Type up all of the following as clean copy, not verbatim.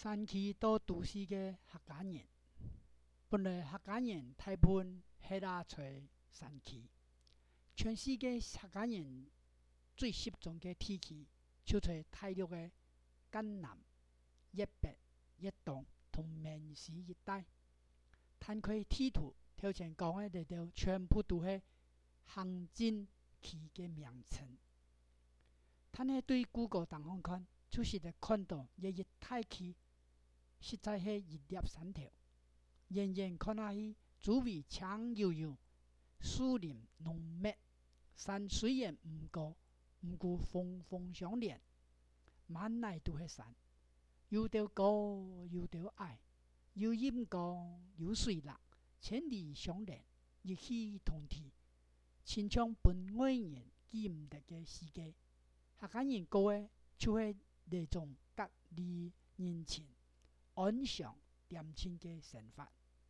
山区到都市的客家人，本来客家人大部分是在山区。全世界客家人最集中的地区，就在大陆的江南、粤北、粤东同闽西一带。摊开地图，头前讲的这条全部都是行政区的名称。咱呢对 Google 档案看，就是会看到这一大区实在是一粒山头，远远看下去，周围青悠悠，树林浓密，山虽然不高，不过峰峰相连，满内都是山，有条高，有条矮，有阴光，有水浪，千里相连，一气通体，亲像本外人见不得的世界。客家人过的就是那种隔离人情、安详恬静的生活。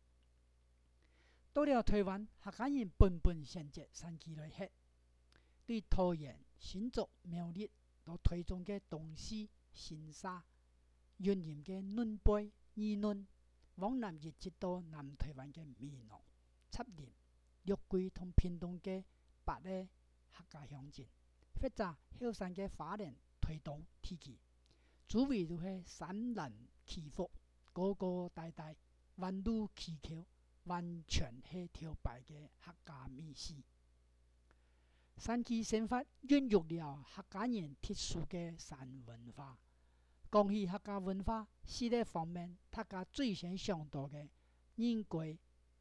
到了台湾，客家人纷纷选择山区来吃。对桃园、新竹、苗栗到台中的东势、新沙、云林的嫩背、宜嫩，往南一直到南台湾的美浓、插林、玉桂同屏东的北的客家乡镇，或者后山的花莲、台东地区，周围都是山峦起伏，高高大大，弯路崎岖，完全是条白的客家美食。山区生活孕育了客家人特殊的山文化。讲起客家文化，食的方面，大家最先想到的，应该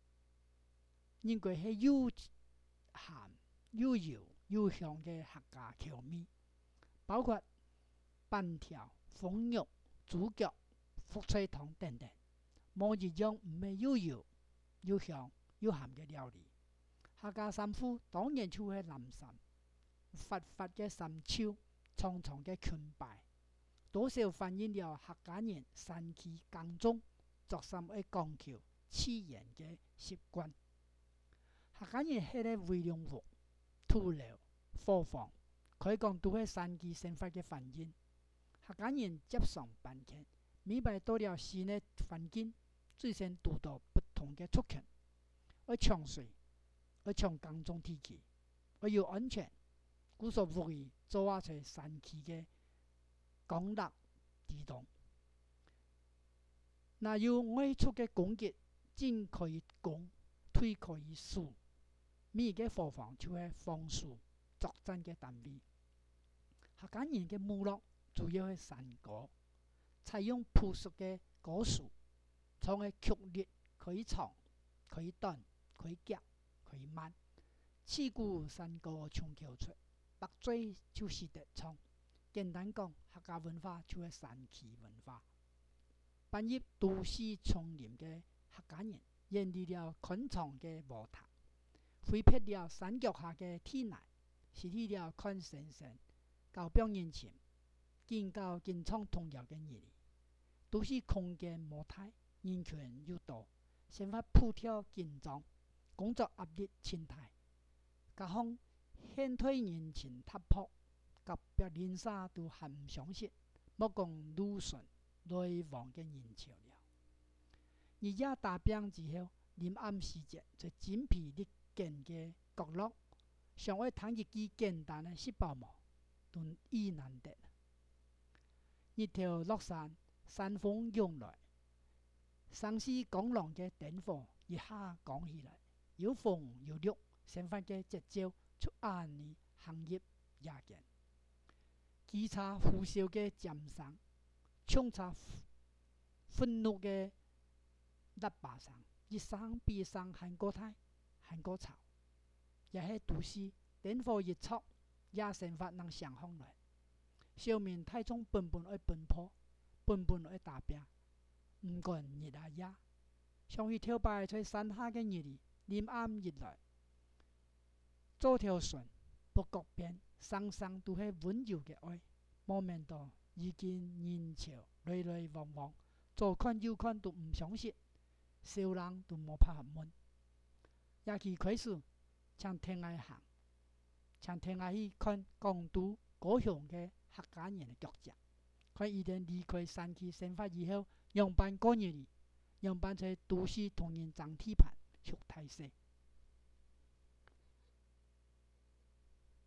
是又咸又油又香的客家口味，包括板条、风肉、猪脚、福菜汤等等，没一样不是又油又香又咸的料理。客家山夫当然就是南山，发发的山丘，长长的裙摆，多少反映了客家人山区耕种、作山的讲究、自然的习惯。客家人迄个微量物、土料、伙房，可以讲都是山区生活的反映。客家人接上搬迁，明白到了新的环境，最先遇到不同的处境，要抢水。而从耕种地区，而又安全，故所无意做在山区的公乐地动。那有外出的攻击，进可以攻，退可以守。每个伙房就是防守作战的单位。客家人的部落主要是山歌，采用朴素的歌词，唱的曲律可以长，可以短，可以夹。可以慢，自古山歌唱口出，白嘴就是得唱。简单讲，客家文化就是山区文化。搬入都市丛林的客家人，远离了宽敞的舞台，挥撇了山脚下的天籁，失去了看先生、交表人情、见到经常同样的日子。都市空间模态，人群又多，生活步调紧张。工作压力心态，各项现代人情突破，甲别人啥都还不相识，莫讲鲁迅来往的人潮了。日夜打拼之后，临暗时节，在精疲力尽的角落，想要谈一句简单的食饱吗？都意难得。日头落山，山风涌来，山势光朗的灯火一下降起来。有风有绿，生活的节奏就按你行业也见。机车呼啸的尖声，冲插愤怒的喇叭声，一声比一声还过大，还过吵。也是都市灯火一撮，也生活能想象来。小民太重奔奔而奔波，奔奔而打拼，不管日啊夜，想去跳摆在山下的日子。临暗日来，做条船，不觉边，双双都是温柔的爱。莫名到已经人潮来来往往，左看右看都不相识，小人都无拍合门。也去开始，向天涯行，向天涯去看广都高雄的客家人的脚迹， 佢一定離開山區生活以後，樣板過日哩，樣板在都市同人爭地盤，出大勢。